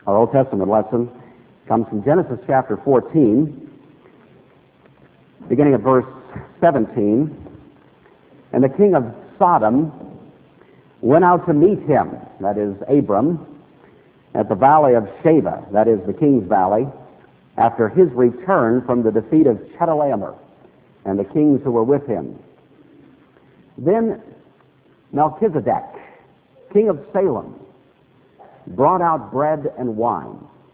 Our Old Testament lesson comes from Genesis chapter 14, beginning at verse 17. And the king of Sodom went out to meet him, that is Abram, at the valley of Sheba, that is the king's valley, after his return from the defeat of Chedorlaomer and the kings who were with him. Then Melchizedek, king of Salem, brought out bread and wine.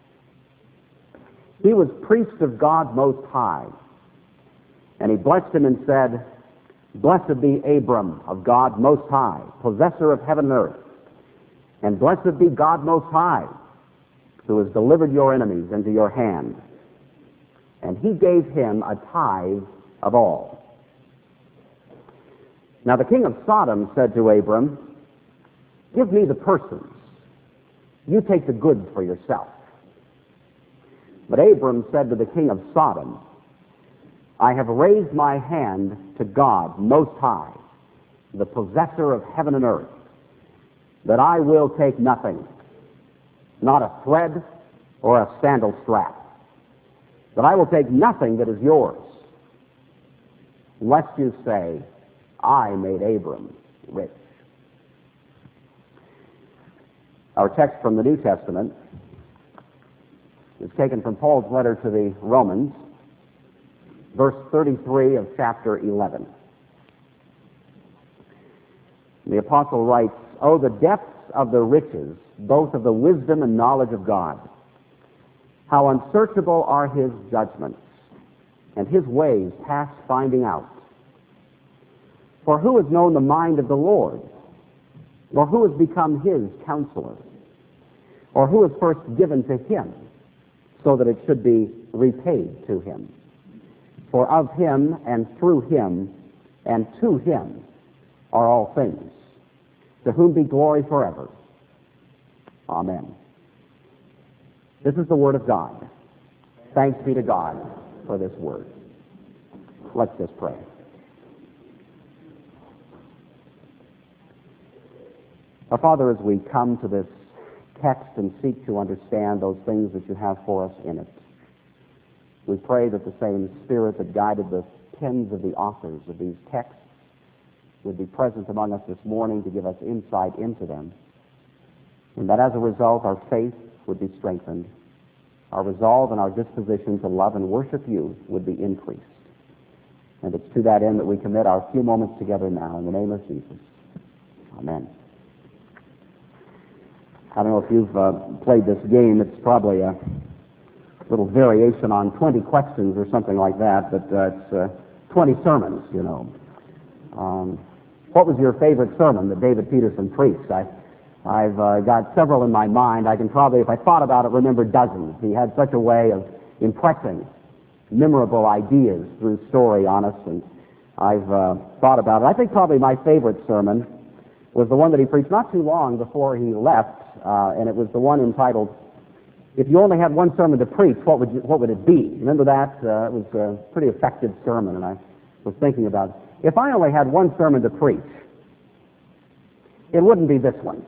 He was priest of God Most High, and he blessed him and said, Blessed be Abram of God Most High, possessor of heaven and earth, and blessed be God Most High, who has delivered your enemies into your hand. And he gave him a tithe of all. Now the king of Sodom said to Abram, Give me the persons. You take the goods for yourself. But Abram said to the king of Sodom, I have raised my hand to God Most High, the possessor of heaven and earth, that I will take nothing, not a thread or a sandal strap, that I will take nothing that is yours, lest you say, I made Abram rich. Our text from the New Testament is taken from Paul's letter to the Romans, verse 33 of chapter 11. The apostle writes, Oh, the depths of the riches, both of the wisdom and knowledge of God! How unsearchable are his judgments, and his ways past finding out. For who has known the mind of the Lord? Or who has become his counselor? Or who has first given to him, so that it should be repaid to him? For of him, and through him, and to him are all things, to whom be glory forever. Amen. This is the word of God. Thanks be to God for this word. Let's just pray. Our Father, as we come to this text and seek to understand those things that you have for us in it, we pray that the same Spirit that guided the pens of the authors of these texts would be present among us this morning to give us insight into them, and that as a result our faith would be strengthened, our resolve and our disposition to love and worship you would be increased. And it's to that end that we commit our few moments together now in the name of Jesus. Amen. I don't know if you've played this game. It's probably a little variation on 20 questions or something like that, but it's 20 sermons, you know. What was your favorite sermon that David Peterson preached? I've got several in my mind. I can probably, if I thought about it, remember dozens. He had such a way of impressing memorable ideas through story on us, and I've thought about it. I think probably my favorite sermon was the one that he preached not too long before he left, and it was the one entitled, If You Only Had One Sermon to Preach, What Would It Be? Remember that? It was a pretty effective sermon, and I was thinking about, if I only had one sermon to preach, it wouldn't be this one.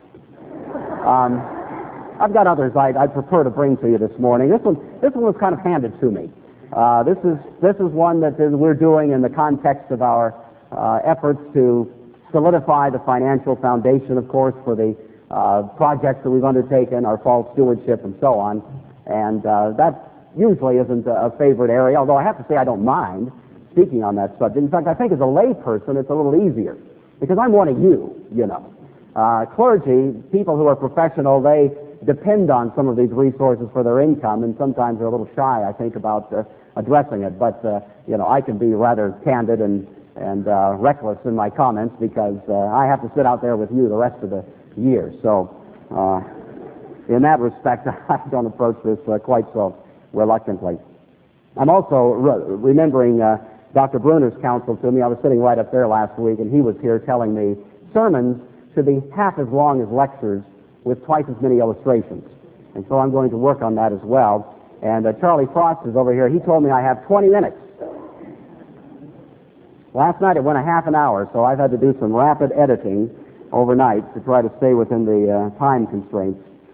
I've got others I'd prefer to bring to you this morning. This one was kind of handed to me. This is one that we're doing in the context of our efforts to solidify the financial foundation, of course, for the projects that we've undertaken, our fall stewardship, and so on. And that usually isn't a favorite area, although I have to say I don't mind speaking on that subject. In fact, I think as a lay person it's a little easier, because I'm one of you, you know. Clergy, people who are professional, they depend on some of these resources for their income, and sometimes they're a little shy, I think, about addressing it. But, you know, I can be rather candid and reckless in my comments, because I have to sit out there with you the rest of the year. So, in that respect, I don't approach this quite so reluctantly. I'm also remembering Dr. Bruner's counsel to me. I was sitting right up there last week, and he was here telling me sermons should be half as long as lectures with twice as many illustrations. And so I'm going to work on that as well. And Charlie Frost is over here. He told me I have 20 minutes. Last night it went a half an hour, so I've had to do some rapid editing overnight to try to stay within the time constraints.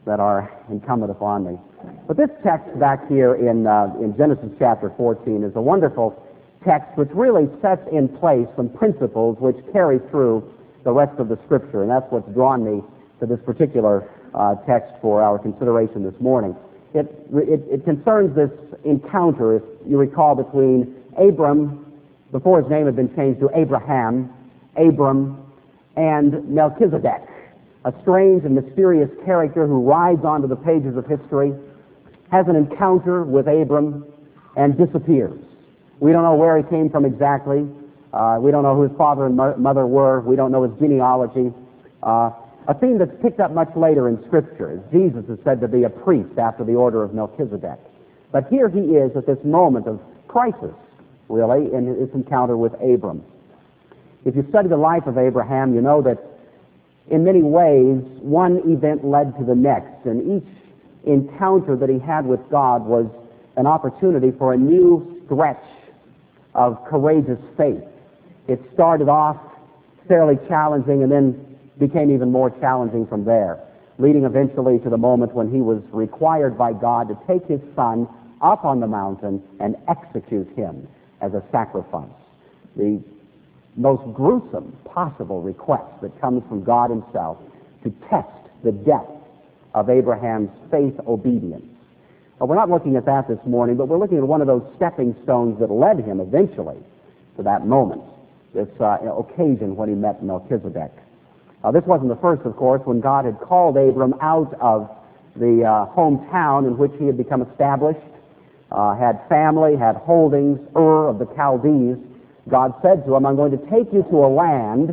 that are incumbent upon me. But this text back here in Genesis chapter 14 is a wonderful text which really sets in place some principles which carry through the rest of the Scripture, and that's what's drawn me to this particular text for our consideration this morning. It concerns this encounter, if you recall, between Abram, before his name had been changed to Abraham, Abram, and Melchizedek, a strange and mysterious character who rides onto the pages of history, has an encounter with Abram, and disappears. We don't know where he came from exactly. We don't know who his father and mother were. We don't know his genealogy. A theme that's picked up much later in Scripture, as Jesus is said to be a priest after the order of Melchizedek. But here he is at this moment of crisis, really, in his encounter with Abram. If you study the life of Abraham, you know that in many ways one event led to the next, and each encounter that he had with God was an opportunity for a new stretch of courageous faith. It started off fairly challenging and then became even more challenging from there, leading eventually to the moment when he was required by God to take his son up on the mountain and execute him as a sacrifice. The most gruesome possible request that comes from God himself to test the depth of Abraham's faith obedience. Well, we're not looking at that this morning, but we're looking at one of those stepping stones that led him eventually to that moment, this occasion when he met Melchizedek. This wasn't the first, of course, when God had called Abram out of the hometown in which he had become established, had family, had holdings, Ur of the Chaldees. God said to him, I'm going to take you to a land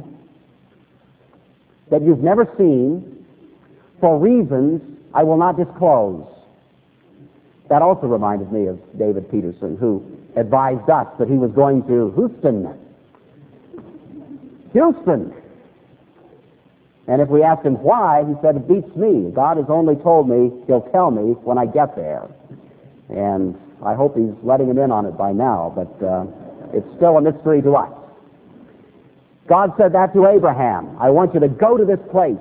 that you've never seen for reasons I will not disclose. That also reminded me of David Peterson, who advised us that he was going to Houston. And if we asked him why, he said, it beats me. God has only told me he'll tell me when I get there. And I hope he's letting him in on it by now, but it's still a mystery to us. God said that to Abraham. I want you to go to this place.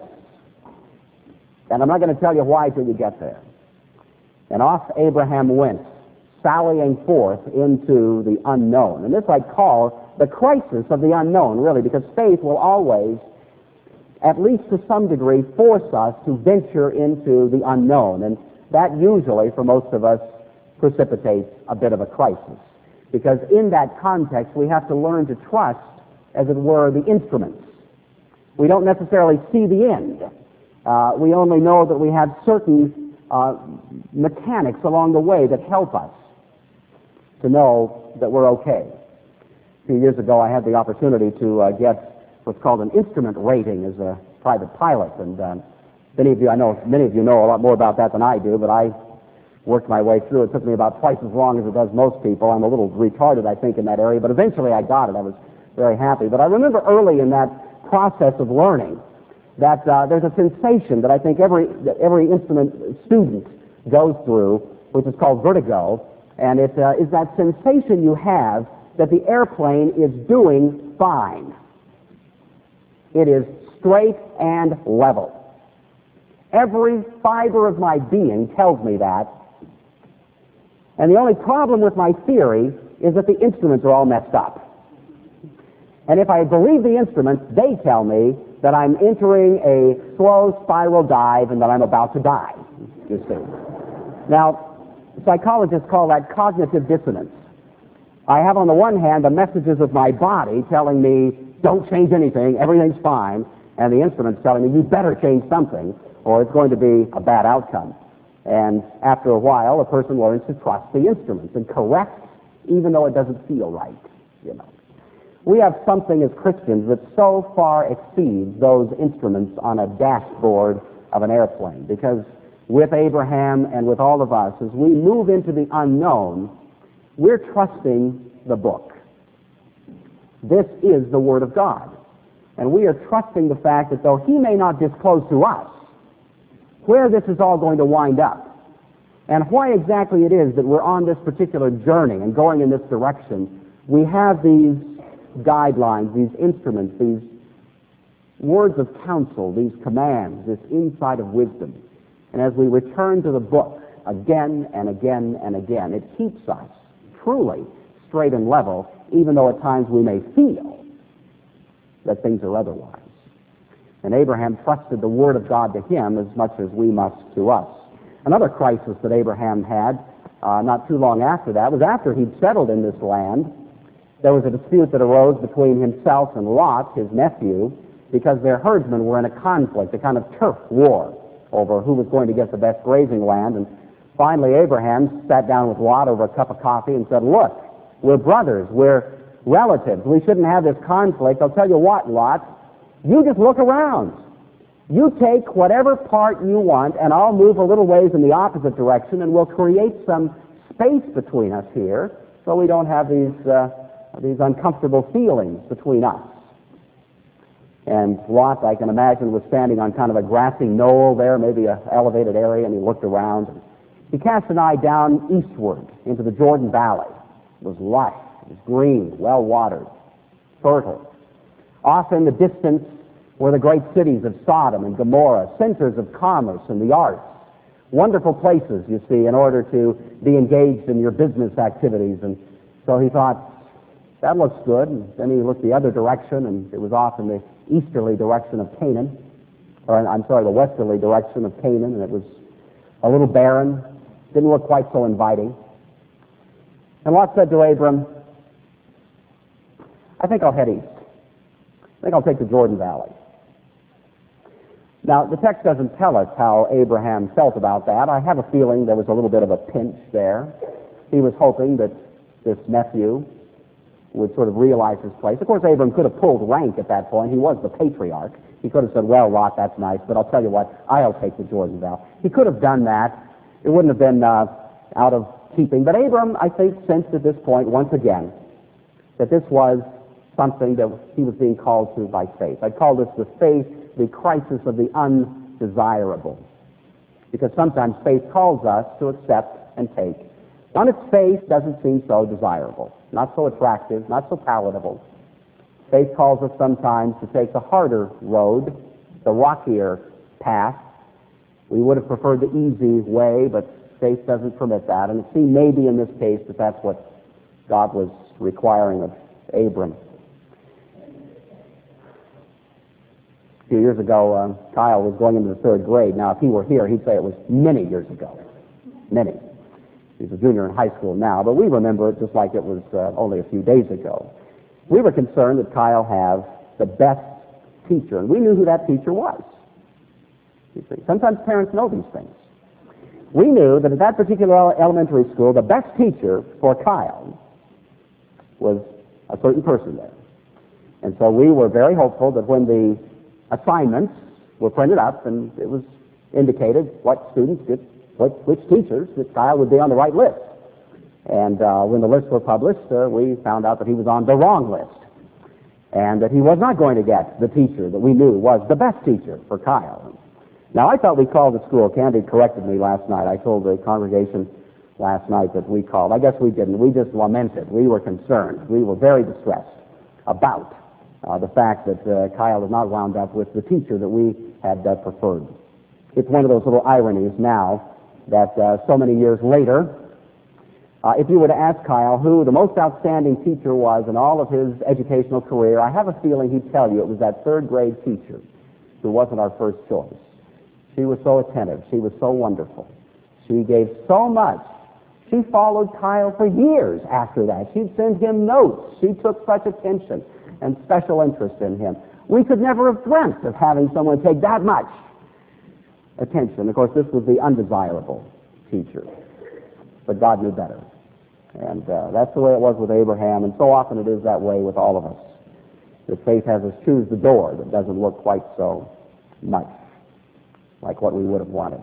And I'm not going to tell you why till you get there. And off Abraham went, sallying forth into the unknown. And this I call the crisis of the unknown, really, because faith will always, at least to some degree, force us to venture into the unknown. And that usually, for most of us, precipitates a bit of a crisis. Because in that context, we have to learn to trust, as it were, the instruments. We don't necessarily see the end. We only know that we have certain mechanics along the way that help us to know that we're okay. A few years ago, I had the opportunity to get what's called an instrument rating as a private pilot, and many of you know a lot more about that than I do, but I worked my way through. It took me about twice as long as it does most people. I'm a little retarded, I think, in that area, but eventually I got it. I was very happy. But I remember early in that process of learning that there's a sensation that I think every instrument student goes through, which is called vertigo, and it is that sensation you have that the airplane is doing fine. It is straight and level. Every fiber of my being tells me that, and the only problem with my theory is that the instruments are all messed up. And if I believe the instruments, they tell me that I'm entering a slow spiral dive and that I'm about to die, you see. Now, psychologists call that cognitive dissonance. I have on the one hand the messages of my body telling me, don't change anything, everything's fine, and the instruments telling me, you better change something, or it's going to be a bad outcome. And after a while, a person learns to trust the instruments and corrects even though it doesn't feel right, you know. We have something as Christians that so far exceeds those instruments on a dashboard of an airplane, because with Abraham and with all of us, as we move into the unknown, we're trusting the book. This is the Word of God. And we are trusting the fact that though He may not disclose to us where this is all going to wind up, and why exactly it is that we're on this particular journey and going in this direction, we have these guidelines, these instruments, these words of counsel, these commands, this insight of wisdom. And as we return to the book again and again and again, it keeps us truly straight and level, even though at times we may feel that things are otherwise. And Abraham trusted the Word of God to him as much as we must to us. Another crisis that Abraham had not too long after that was after he'd settled in this land. There was a dispute that arose between himself and Lot, his nephew, because their herdsmen were in a conflict, a kind of turf war over who was going to get the best grazing land. And finally Abraham sat down with Lot over a cup of coffee and said, "Look, we're brothers, we're relatives, we shouldn't have this conflict. I'll tell you what, Lot, you just look around. You take whatever part you want, and I'll move a little ways in the opposite direction, and we'll create some space between us here so we don't have these uncomfortable feelings between us." And Lot, I can imagine, was standing on kind of a grassy knoll there, maybe an elevated area, and he looked around. He cast an eye down eastward into the Jordan Valley. It was lush, it was green, well-watered, fertile. Off in the distance were the great cities of Sodom and Gomorrah, centers of commerce and the arts. Wonderful places, you see, in order to be engaged in your business activities. And so he thought, that looks good. And then he looked the other direction, and it was off in the easterly direction of Canaan, the westerly direction of Canaan, and it was a little barren, didn't look quite so inviting. And Lot said to Abram, "I think I'll head east. I think I'll take the Jordan Valley." Now, the text doesn't tell us how Abraham felt about that. I have a feeling there was a little bit of a pinch there. He was hoping that this nephew would sort of realize his place. Of course, Abram could have pulled rank at that point. He was the patriarch. He could have said, "Well, Lot, that's nice, but I'll tell you what, I'll take the Jordan Valley." He could have done that. It wouldn't have been out of keeping. But Abram, I think, sensed at this point, once again, that this was something that he was being called to by faith. I call this the faith, the crisis of the undesirable. Because sometimes faith calls us to accept and take. On its face, doesn't seem so desirable, not so attractive, not so palatable. Faith calls us sometimes to take the harder road, the rockier path. We would have preferred the easy way, but faith doesn't permit that. And it seemed maybe in this case that that's what God was requiring of Abram. A few years ago, Kyle was going into the third grade. Now, if he were here, he'd say it was many years ago. Many. He's a junior in high school now, but we remember it just like it was only a few days ago. We were concerned that Kyle have the best teacher, and we knew who that teacher was. You see, sometimes parents know these things. We knew that at that particular elementary school, the best teacher for Kyle was a certain person there. And so we were very hopeful that when the assignments were printed up and it was indicated what students did, which teachers, that Kyle would be on the right list. And when the lists were published, we found out that he was on the wrong list and that he was not going to get the teacher that we knew was the best teacher for Kyle. Now, I thought we called the school. Candy corrected me last night. I told the congregation last night that we called. I guess we didn't. We just lamented. We were concerned. We were very distressed about the fact that Kyle had not wound up with the teacher that we had preferred. It's one of those little ironies now that so many years later, if you were to ask Kyle who the most outstanding teacher was in all of his educational career, I have a feeling he'd tell you it was that third grade teacher who wasn't our first choice. She was so attentive. She was so wonderful. She gave so much. She followed Kyle for years after that. She'd send him notes. She took such attention and special interest in him. We could never have dreamt of having someone take that much attention. Of course, this was the undesirable teacher. But God knew better. And that's the way it was with Abraham, and so often it is that way with all of us. That faith has us choose the door that doesn't look quite so much like what we would have wanted.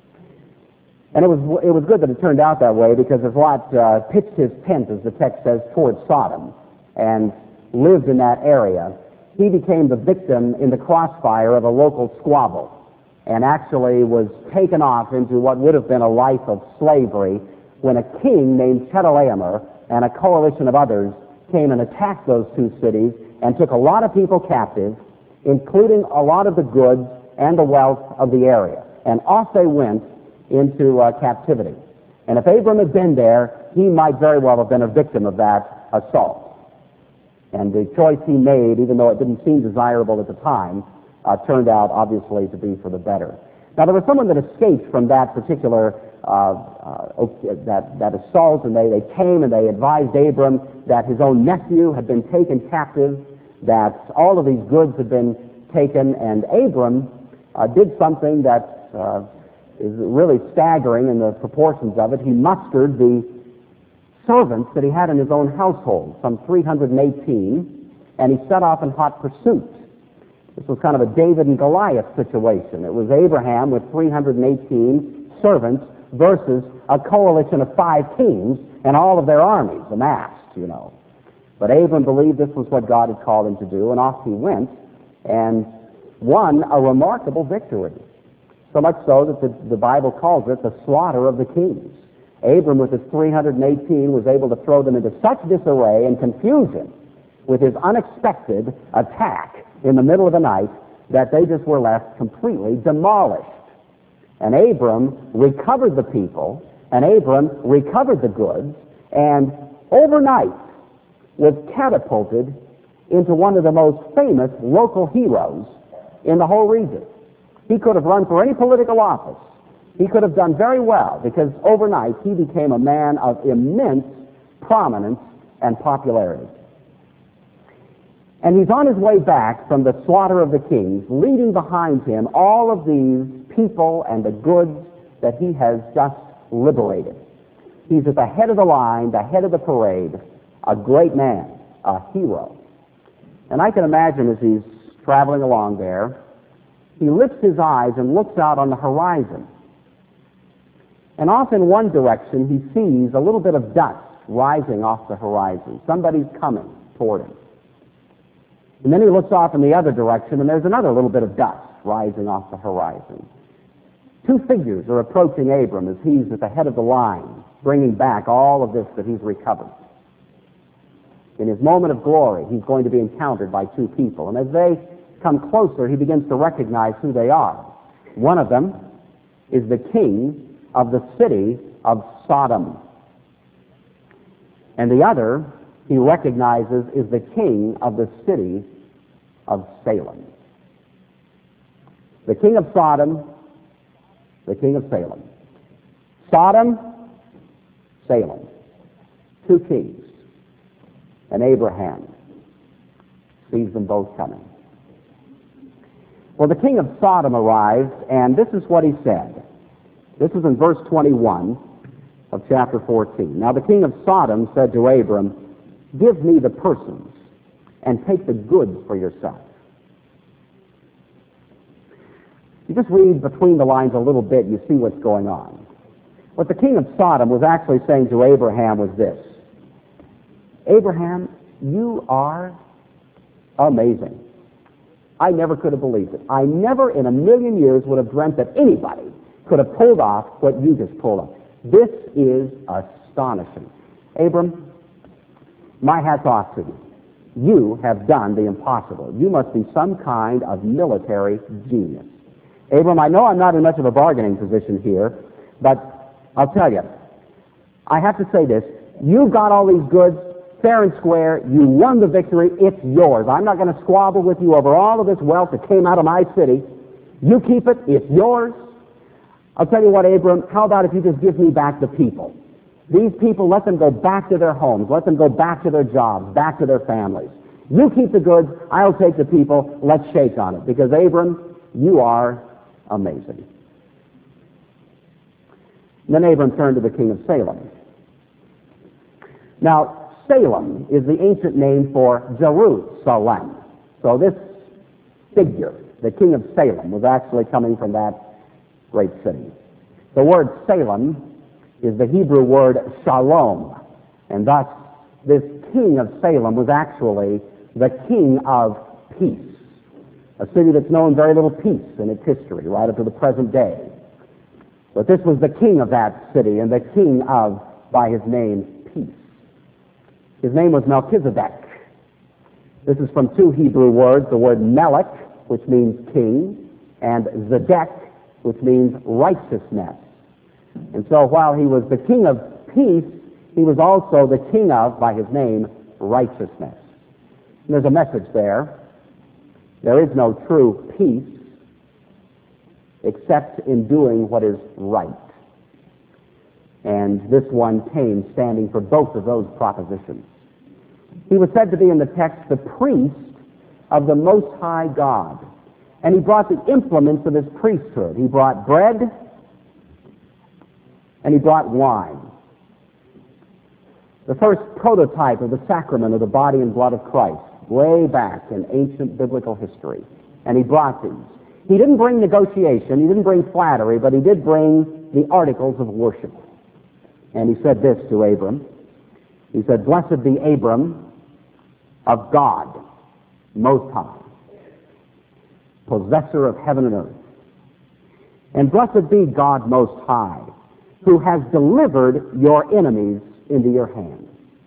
And it was good that it turned out that way, because as Lot pitched his tent, as the text says, towards Sodom, and lived in that area, he became the victim in the crossfire of a local squabble, and actually was taken off into what would have been a life of slavery when a king named Chedorlaomer and a coalition of others came and attacked those two cities and took a lot of people captive, including a lot of the goods and the wealth of the area. and off they went into captivity. And if Abram had been there, he might very well have been a victim of that assault. And the choice he made, even though it didn't seem desirable at the time, turned out obviously to be for the better. Now, there was someone that escaped from that particular that assault, and they came and they advised Abram that his own nephew had been taken captive, that all of these goods had been taken, and Abram did something that is really staggering in the proportions of it. He mustered the servants that he had in his own household, some 318, and he set off in hot pursuit. This was kind of a David and Goliath situation. It was Abraham with 318 servants versus a coalition of 5 kings and all of their armies amassed, you know. But Abram believed this was what God had called him to do, and off he went and won a remarkable victory. So much so that the Bible calls it the slaughter of the kings. Abram, with his 318, was able to throw them into such disarray and confusion with his unexpected attack in the middle of the night that they just were left completely demolished. And Abram recovered the people, and Abram recovered the goods, and overnight was catapulted into one of the most famous local heroes in the whole region. He could have run for any political office. He could have done very well, because overnight he became a man of immense prominence and popularity. And he's on his way back from the slaughter of the kings, leading behind him all of these people and the goods that he has just liberated. He's at the head of the line, the head of the parade, a great man, a hero. And I can imagine as he's traveling along there, he lifts his eyes and looks out on the horizon. And off in one direction, he sees a little bit of dust rising off the horizon. Somebody's coming toward him. And then he looks off in the other direction, and there's another little bit of dust rising off the horizon. 2 figures are approaching Abram as he's at the head of the line, bringing back all of this that he's recovered. In his moment of glory, he's going to be encountered by 2 people. And as they come closer, he begins to recognize who they are. One of them is the king of the city of Sodom. And the other, he recognizes, is the king of the city of Salem. The king of Sodom, the king of Salem. Sodom, Salem. 2 kings. And Abraham sees them both coming. Well, the king of Sodom arrives, and this is what he said. This is in verse 21 of chapter 14. Now the king of Sodom said to Abram, "Give me the persons, and take the goods for yourself." You just read between the lines a little bit, you see what's going on. What the king of Sodom was actually saying to Abraham was this: Abraham, you are amazing. I never could have believed it. I never in a million years would have dreamt that anybody could have pulled off what you just pulled off. This is astonishing. Abram, my hat's off to you. You have done the impossible. You must be some kind of military genius. Abram, I know I'm not in much of a bargaining position here, but I'll tell you, I have to say this. You got all these goods fair and square. You won the victory. It's yours. I'm not going to squabble with you over all of this wealth that came out of my city. You keep it. It's yours. I'll tell you what, Abram, how about if you just give me back the people? These people, let them go back to their homes. Let them go back to their jobs, back to their families. You keep the goods. I'll take the people. Let's shake on it. Because, Abram, you are amazing. And then Abram turned to the king of Salem. Now, Salem is the ancient name for Jerusalem. So this figure, the king of Salem, was actually coming from that great city. The word Salem is the Hebrew word shalom, and thus this king of Salem was actually the king of peace, a city that's known very little peace in its history right up to the present day. But this was the king of that city, and the king of, by his name, peace. His name was Melchizedek. This is from 2 Hebrew words, the word Melech, which means king, and Zedek, which means righteousness. And so while he was the king of peace, he was also the king of, by his name, righteousness. And there's a message there. There is no true peace except in doing what is right. And this one came standing for both of those propositions. He was said to be in the text the priest of the Most High God. And he brought the implements of his priesthood. He brought bread and he brought wine. The first prototype of the sacrament of the body and blood of Christ, way back in ancient biblical history. And he brought these. He didn't bring negotiation, he didn't bring flattery, but he did bring the articles of worship. And he said this to Abram. He said, "Blessed be Abram of God, Most High, possessor of heaven and earth. And blessed be God Most High, who has delivered your enemies into your hand."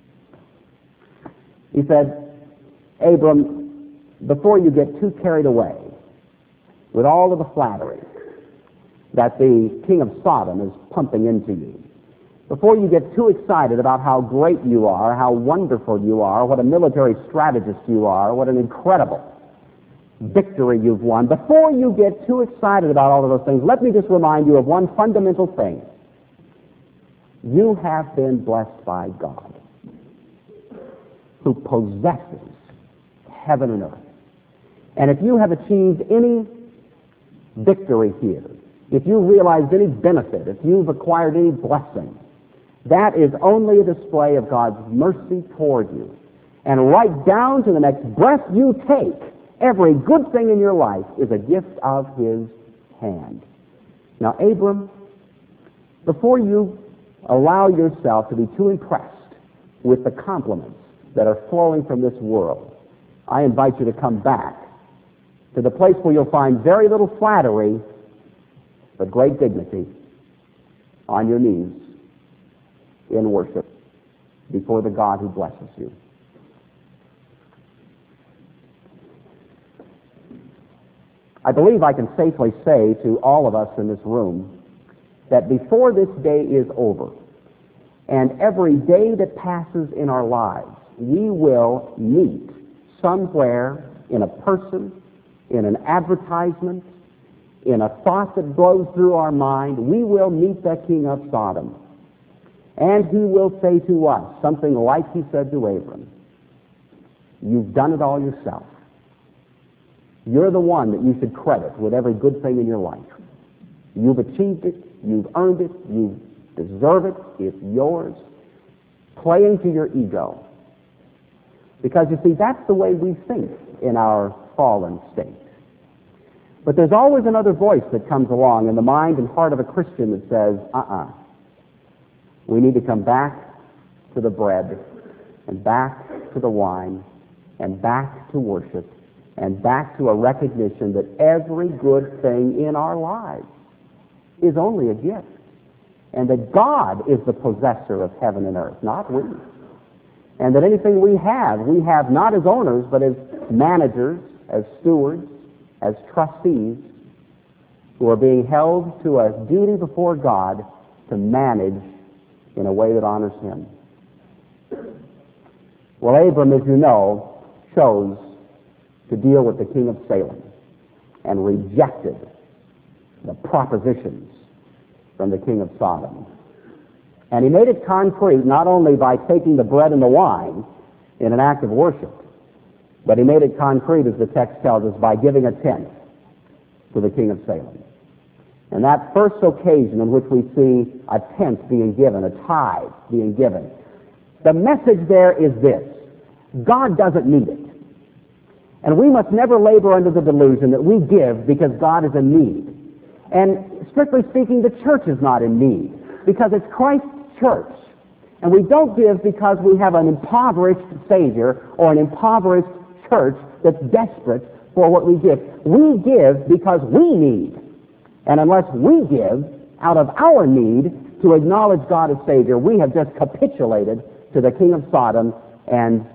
He said, Abram, before you get too carried away with all of the flattery that the king of Sodom is pumping into you, before you get too excited about how great you are, how wonderful you are, what a military strategist you are, what an incredible victory you've won, before you get too excited about all of those things, let me just remind you of one fundamental thing. You have been blessed by God, who possesses heaven and earth. And if you have achieved any victory here, if you realized any benefit, if you've acquired any blessing, that is only a display of God's mercy toward you. And right down to the next breath you take, every good thing in your life is a gift of His hand. Now, Abram, before you allow yourself to be too impressed with the compliments that are flowing from this world, I invite you to come back to the place where you'll find very little flattery, but great dignity, on your knees in worship before the God who blesses you. I believe I can safely say to all of us in this room that before this day is over, and every day that passes in our lives, we will meet somewhere, in a person, in an advertisement, in a thought that blows through our mind, we will meet the king of Sodom. And he will say to us something like he said to Abram, "You've done it all yourself. You're the one that you should credit with every good thing in your life. You've achieved it, you've earned it, you deserve it, it's yours." Playing to your ego. Because, you see, that's the way we think in our fallen state. But there's always another voice that comes along in the mind and heart of a Christian that says, we need to come back to the bread, and back to the wine, and back to worship, and back to a recognition that every good thing in our lives is only a gift, and that God is the possessor of heaven and earth, not we. And that anything we have not as owners, but as managers, as stewards, as trustees, who are being held to a duty before God to manage in a way that honors Him. Well, Abram, as you know, chose to deal with the king of Salem and rejected the propositions from the king of Sodom. And he made it concrete not only by taking the bread and the wine in an act of worship, but he made it concrete, as the text tells us, by giving a tenth to the king of Salem. And that first occasion in which we see a tenth being given, a tithe being given, the message there is this: God doesn't need it. And we must never labor under the delusion that we give because God is in need. And strictly speaking, the church is not in need, because it's Christ's church. And we don't give because we have an impoverished Savior or an impoverished church that's desperate for what we give. We give because we need. And unless we give out of our need to acknowledge God as Savior, we have just capitulated to the king of Sodom and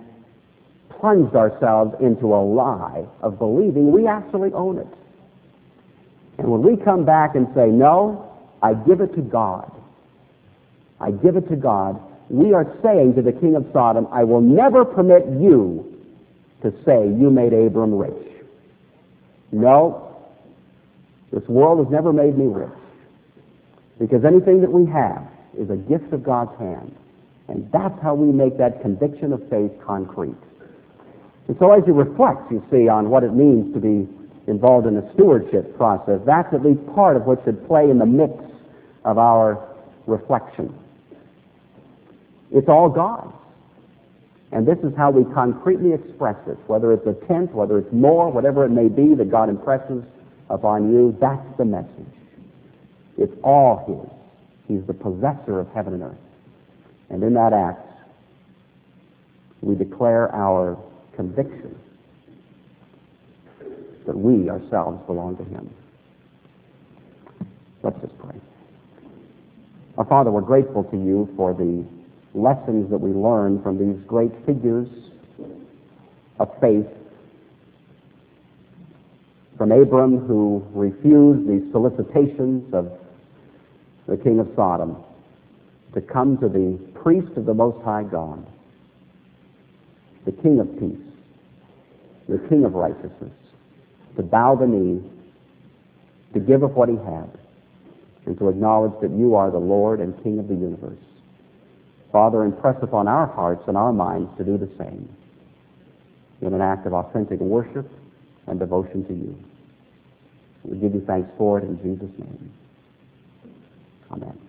plunged ourselves into a lie of believing we actually own it. And when we come back and say, no, I give it to God, I give it to God, we are saying to the king of Sodom, I will never permit you to say you made Abram rich. No, this world has never made me rich. Because anything that we have is a gift of God's hand. And that's how we make that conviction of faith concrete. And so as you reflect, you see, on what it means to be involved in the stewardship process, that's at least part of what should play in the mix of our reflection. It's all God's. And this is how we concretely express it, whether it's a tenth, whether it's more, whatever it may be that God impresses upon you, that's the message. It's all His. He's the possessor of heaven and earth. And in that act, we declare our conviction that we ourselves belong to Him. Let's just pray. Our Father, we're grateful to You for the lessons that we learn from these great figures of faith. From Abram, who refused the solicitations of the king of Sodom to come to the priest of the Most High God, the King of peace, the King of righteousness, to bow the knee, to give of what he had, and to acknowledge that You are the Lord and King of the universe. Father, impress upon our hearts and our minds to do the same in an act of authentic worship and devotion to You. We give You thanks for it in Jesus' name. Amen.